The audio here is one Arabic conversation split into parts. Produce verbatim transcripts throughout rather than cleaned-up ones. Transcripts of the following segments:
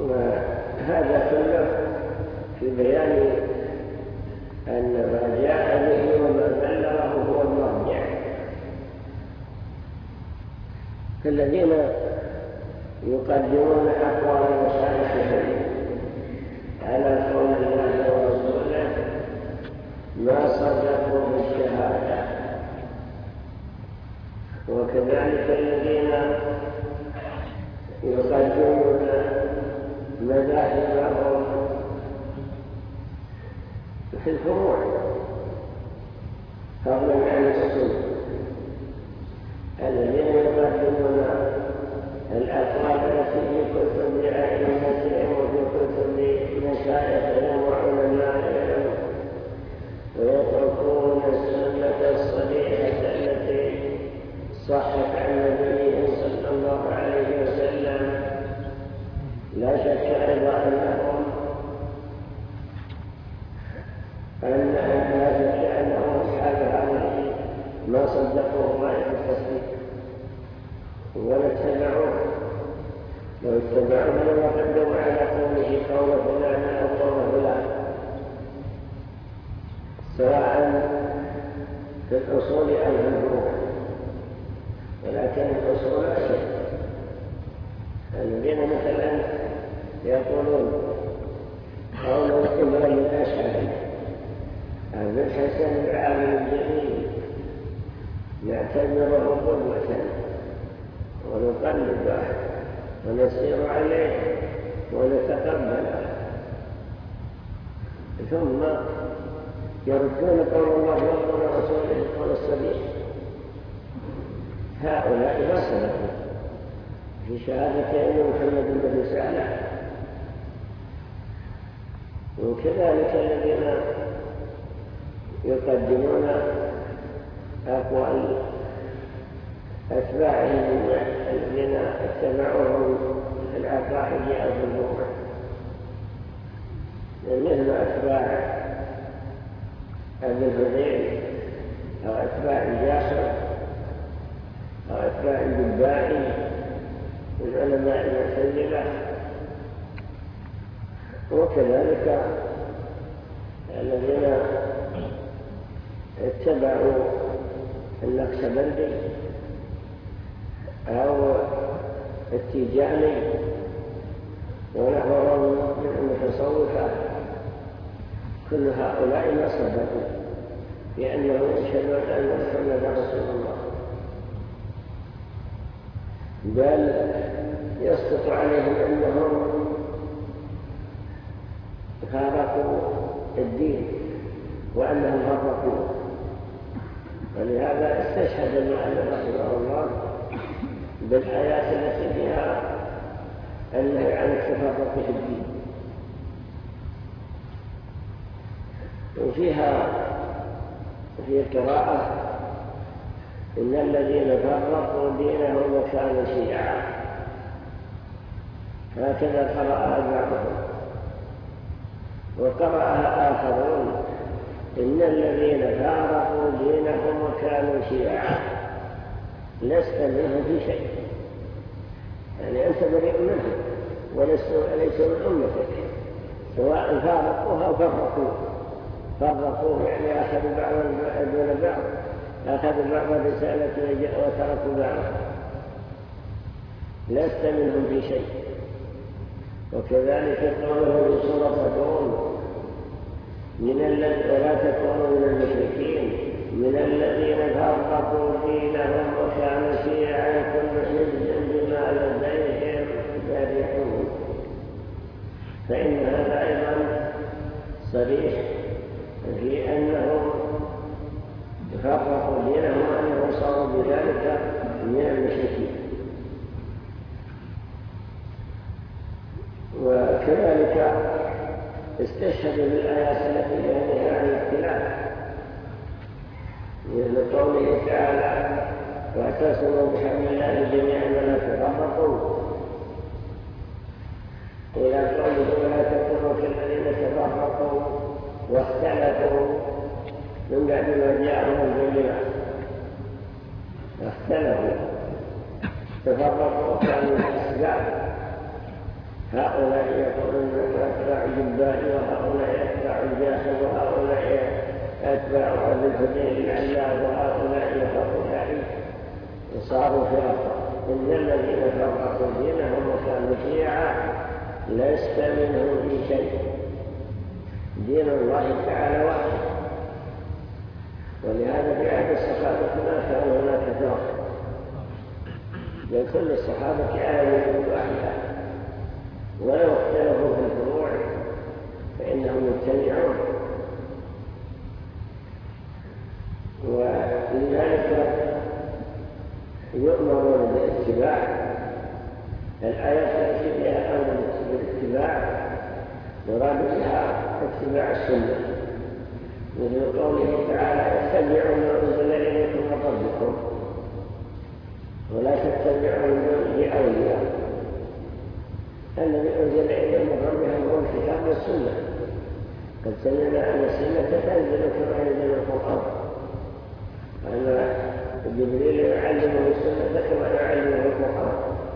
وهذا كله في بيان أن ما جاء به وما بلغه هو المرجع. فالذين يقدمون أقوال مشايخهم على قول الله ورسوله ما صدقوا بالشهادة، وكذلك الذين يقدمون مذاهبهم في الفروع فضلا عن الأصول، الذين يقدمون الأقوال التي في كتب أئمتهم وفي كتب مشايخهم وعلمائهم، ويتركون السنة الصحيحة التي صحت عن النبي صلى الله عليه وسلم. لا شك أيضا أنهم أن لا شك أنهم أصحاب هذه ما صدقوه غاية التصديق ولا اتبعوه. لو اتبعوه لما قدموا على قوله قول فلان أو قول فلان، سواء في الأصول أو في الفروع، ولكن الأصول أشد. الذين مثلا يقولون قول الإمام الأشعري أبي الحسن العالم الجليل نعتبره قدوة ونقلده ونسير عليه ونتقبله، ثم يردون قول الله وقول رسوله قول الصديق. هؤلاء ما سلكوا في شهادة أن محمد بن رسالة. وكذلك الذين يقدمون أقوال أتباعهم الذين اتبعوهم في العقائد أو في الفروع، مثل أتباع أبي الهذيل أو أتباع الجاحظ أو أتباع الجبائي من علماء المعتزلة، وكذلك الذين اتبعوا النقشبندي أو التيجاني ونحوهم من المتصوفة. كل هؤلاء ما صدقوا بأنه يشهدون أن محمدا رسول الله، بل يسقط عليهم أنهم فارقوا الدين وأنهم فرقوا. ولهذا استشهد المؤلف رحمه الله بالآيات التي فيها النهي عن التفرق في الدين، وفيها في قراءة إن الذين فرقوا دينهم وكانوا شيعا، هكذا قرأها بعضهم. وقرأها آخرون إن الذين فارقوا دينهم وكانوا شيعا لست منهم في شيء، يعني أنت بريء منهم وليسوا من أمتك، سواء فارقوها أو فرقوا. فرقوا يعني أخذوا بعضا دون بعض، أخذوا بعض الرسالة وتركوا بعضا، لست منهم في شيء. وكذلك قوله في سورة الروم من الذين ولا تكونوا من المشركين من الذين فرقوا دينهم وكانوا شيعا كل حزب بما لديهم فرحون. فإن هذا أيضا صريح في أنهم فرقوا دينهم وأنهم صاروا بذلك من المشركين. وكذلك استشهد بالآيات التي فيها عن الاختلاف، مثل قوله تعالى واعتصموا بحبل الله جميعا ولا تفرقوا، إلى قوله ولا تكونوا كالذين تفرقوا واختلفوا من بعد ما جاءهم البينات. اختلفوا تفرقوا كانوا الأسباب، هؤلاء يقولون أتباع جبائي وهؤلاء أتباع الجاحظ وهؤلاء أتباع أبي الهدين العلاء وهؤلاء وهؤلاء صاروا فرقا. إن الذين فرقوا دينهم وكانوا شيعا لست منهم في شيء. دين الله تعالى واحد. ولهذا في عهد الصحابة ما كان هناك فرق، بل كل الصحابة آمنوا واحدا، ولو اختلفوا في الفروع فإنهم مجتمعون. ولذلك يؤمرون بالاتباع. الآيات التي فيها أمر بالاتباع يراد بها اتباع السنة، مثل قوله تعالى اتبعوا ما أنزل إليكم من ربكم ولا تتبعوا من دونه أولياء. الذي أنزل إليكم من ربهم هو الكتاب والسنة. قد سمعنا أن السنة تنزل كما ينزل القرآن، أن جبريل يعلمه السنة كما يعلمه القرآن.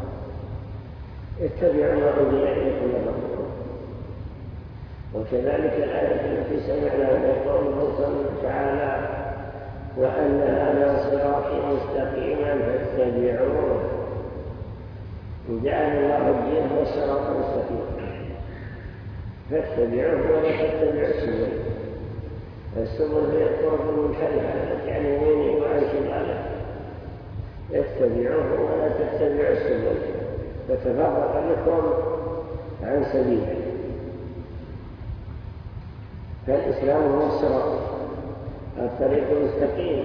اتبعوا ما أنزل إليكم من ربكم. وكذلك الآية التي سمعنا من قوله تعالى وأن هذا صراطي مستقيما فاتبعوه. جعل الله الدين هو الصراط المستقيم فاتبعوه ولا تتبعوا السبل. السبل هي الطرق المنحرفة التي عن يمينه وعن شماله. اتبعوه ولا تتبعوا السبل فتفرق لكم عن سبيله. فالإسلام هو الصراط، الطريق المستقيم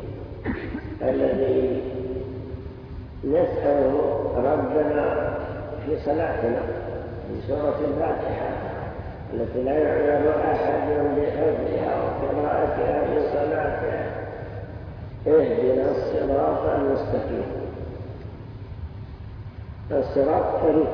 الذي نسأله ربنا في صلاتنا في سورة الفاتحة التي لا يعلم أحد بحفظها وقراءتها في صلاتها. اهدنا الصراط المستقيم. الصراط طريق،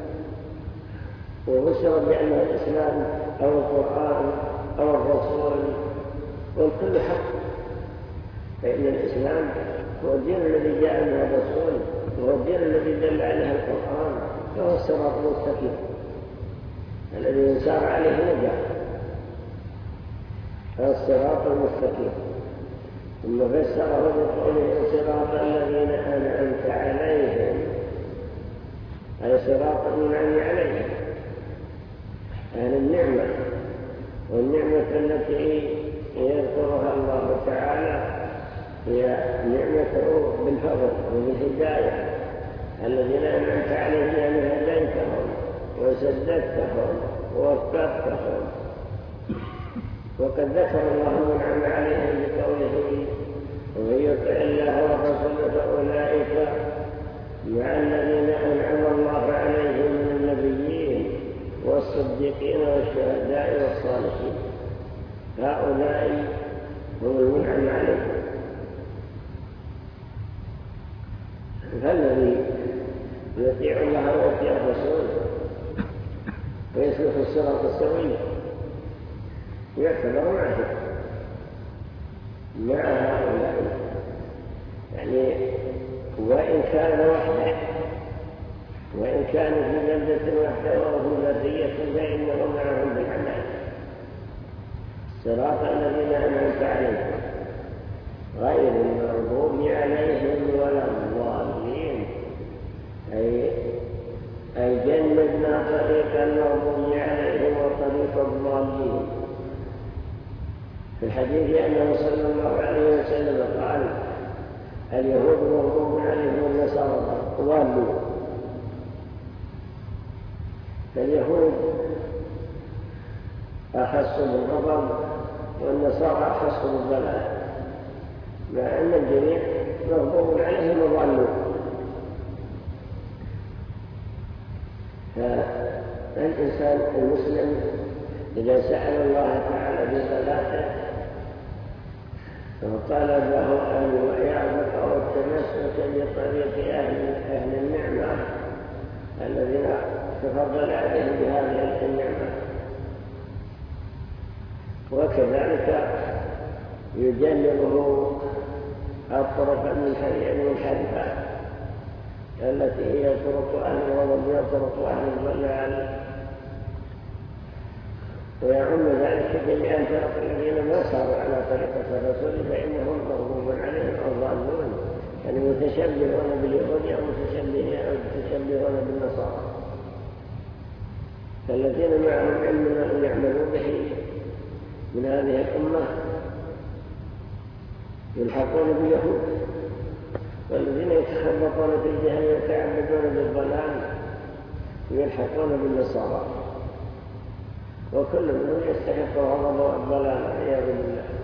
وبشر بأن الإسلام أو القرآن أو الرسول والكل حق. فإن الإسلام هو الدين الذي جاء من الرسول وهو الدين الذي دل عليه القرآن، فهو الصراط المستقيم الذي يسار عليه نجاح. الصراط المستقيم. ثم فسره بقوله صراط الذين أنعمت عليهم، أي صراط المنعم عليهم أهل النعمة. والنعمة التي يذكرها الله تعالى هي نعمته بالفضل وبالهداية. الذين أنعمت عليهم يعني هديتهم وسددتهم ووفقتهم. وقد ذكر الله المنعم عليهم بقوله ومن يطع الله والرسول فأولئك مع الذين أنعم الله عليهم من النبيين والصديقين والشهداء والصالحين. هؤلاء هم المنعم عليهم. فالذي يطيع الله ويطيع الرسول ويسلك الصراط السوي يعتبر معه مع هؤلاء، يعني وإن كان وحده وإن كان في بلدة وحده وهم ذرية فإنهم معهم بالعمل. صراط الذين أنعمت عليهم غير المغضوب عليهم ولا الضالين، أي أي جنبنا طريق المغضوب عليهم وطريق الضالين. في الحديث أنه صلى الله عليه وسلم قال اليهود مغضوب عليهم والنصارى ضالون. فاليهود أخص بالغضب والنصارى أخص بالضلال، مع أن الجميع مغضوب عليهم وضالون. فالإنسان المسلم إذا سأل الله تعالى بصلاته وقال له أن يعبد أو التمسك بطريق أهل, أهل النعمة الذين تفضل عليهم بهذه النعمة. وكذلك يجنبه الطرق المنحرفة التي هي طرق أهل الوضع وطرق أهل الضلال، ويعم ذلك جميع الفرق الذين ما صاروا على طريقة الرسول فإنهم مغضوب عليهم أو ضالون، يعني متشبهون باليهود أو متشبهون بالنصارى. فالذين معهم علم ما يعملوا به من هذه الأمة يلحقون باليهود، والذين يتخبطون في الجهل ويتعبدون بالضلال يلحقون بالنصارى، وكل منهم يستحق غضب الضلال والعياذ بالله.